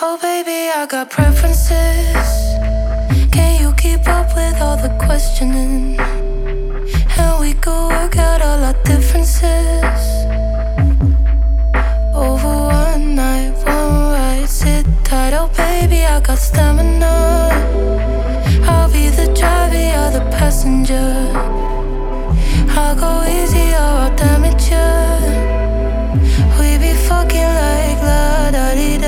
Oh baby, I got preferences. Can you keep up with all the questioning? And we could work out all our differences over one night, one ride. Sit tight, oh baby, I got stamina. I'll be the driver, you're the passenger. I'll go easy or I'll damage you. We be fucking like la da di